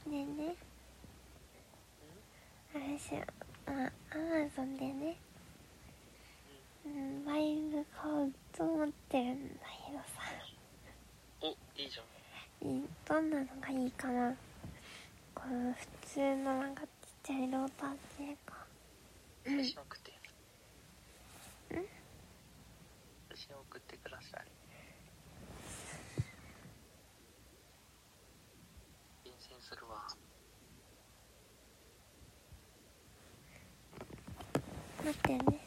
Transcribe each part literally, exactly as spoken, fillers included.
でね、あれしよ、あ、アマゾンでね、うん、バイブ買おうと思ってるんだけどさ。 お、いいじゃん。 いい、どんなのがいいかな。この普通のなんかちっちゃいローター系か。 写真送って。 うん？ 写真送ってください。厳選するわ。 待ってね。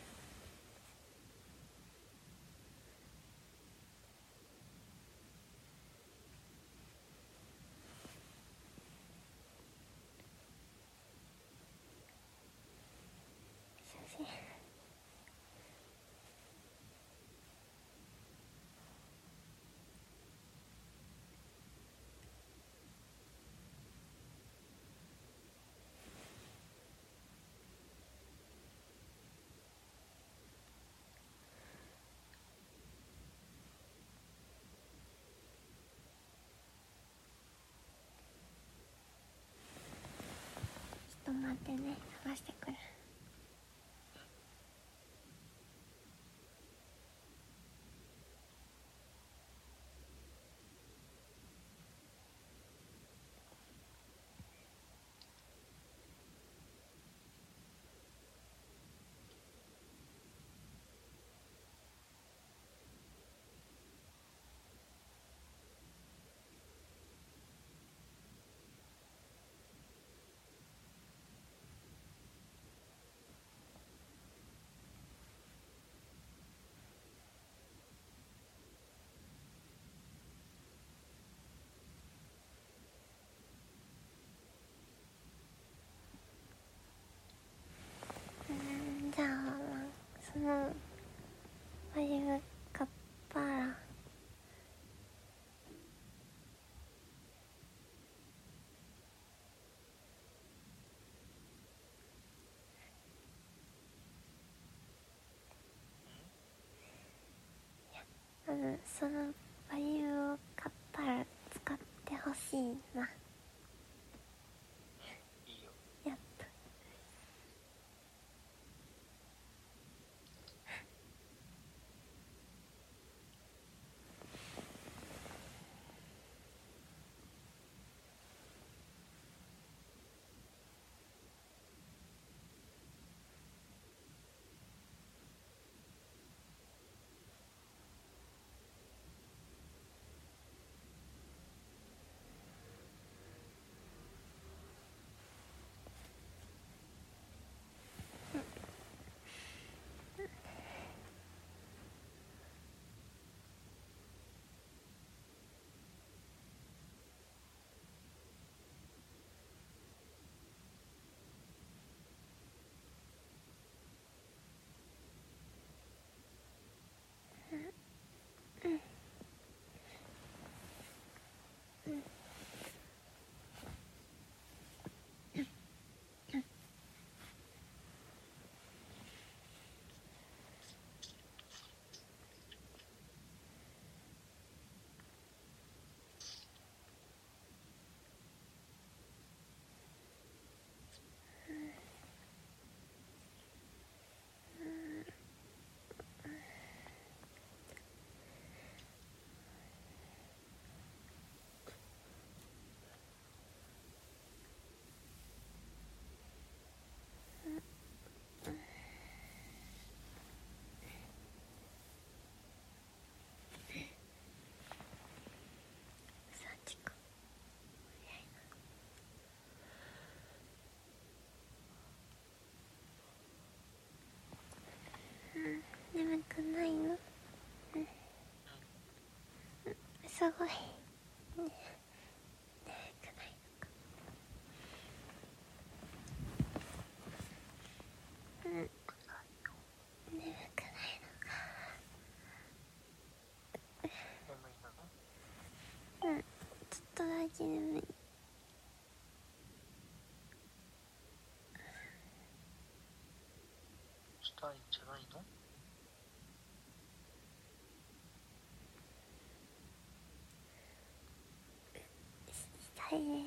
写真。ちょっと待ってね、探してくる。うん、じゃあそのバイブ買ったらあのそのバイブを買ったら使ってほしいな。 いいよ。 やっと。さんじかん。うん、眠くないの？うん、うん、すごい。ね、眠くないのか。うん、眠くないのか。 眠いな。 うん、ちょっとだけ眠い。 したいんじゃないの？ したいね。